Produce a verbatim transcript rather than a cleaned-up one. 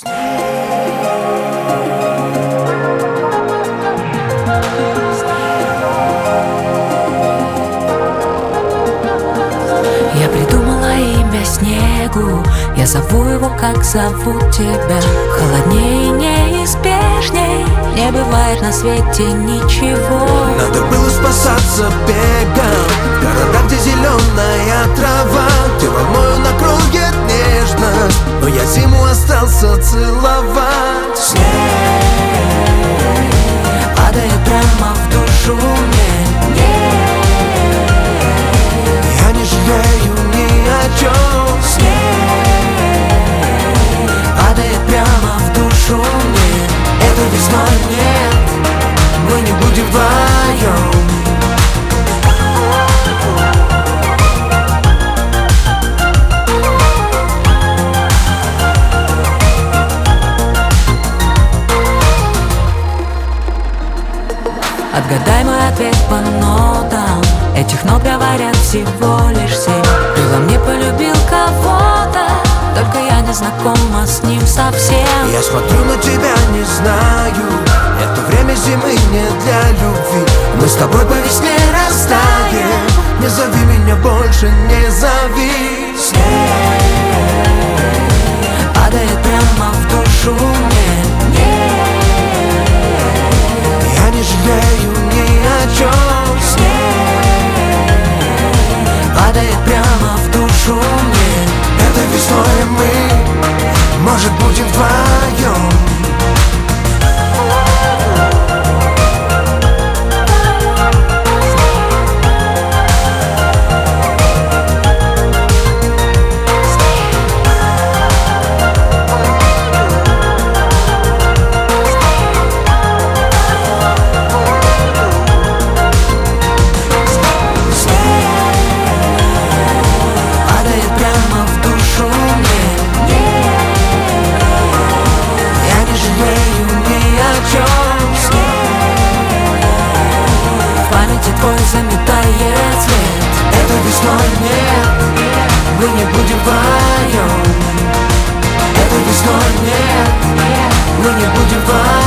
Я придумала имя снегу, я зову его, как зовут тебя. Холоднее и неизбежней не бывает на свете ничего. Надо было спасаться бегом в городах, где зеленая трава. Где волною накроет нежность, но я зиму остался целовать. Снег падает прямо в душу мне. Я не жалею ни о чем. Снег падает прямо в душу мне. Это весной нет, мы не будем вдвоем. Отгадай мой ответ по нотам. Этих нот говорят всего лишь семь. Ты во мне полюбил кого-то, только я не знакома с ним совсем. Я смотрю на тебя, не знаю, это время зимы не для любви. Мы с тобой по весне растаем. Не зови меня больше, не зови. Снег падает прямо в душу мне. Я не жалею ни о чем. Снег падает прямо в душу мне. Это весной мы, может, будем вдвоем. Твой заметает след. Это весной нет, мы не будем вдвоем. это весной нет, мы не будем вдвоем.